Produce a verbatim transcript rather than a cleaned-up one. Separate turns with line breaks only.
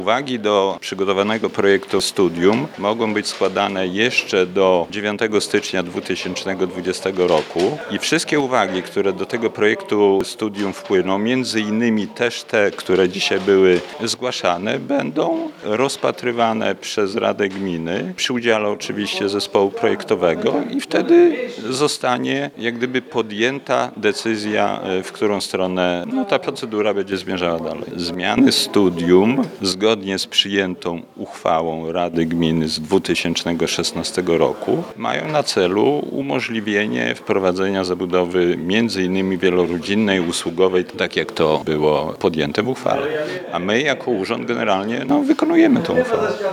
Uwagi do przygotowanego projektu studium mogą być składane jeszcze do dziewiątego stycznia dwa tysiące dwudziestego roku i wszystkie uwagi, które do tego projektu studium wpłyną, między innymi też te, które dzisiaj były zgłaszane, będą rozpatrywane przez Radę Gminy przy udziale oczywiście zespołu projektowego i wtedy zostanie jak gdyby podjęta decyzja, w którą stronę no, ta procedura będzie zmierzała dalej. Zmiany studium zgodnie z przyjętą uchwałą Rady Gminy z dwa tysiące szesnastego roku mają na celu umożliwienie wprowadzenia zabudowy między innymi wielorodzinnej, usługowej, tak jak to było podjęte w uchwale. A my jako urząd generalnie no, wykonujemy tę uchwałę.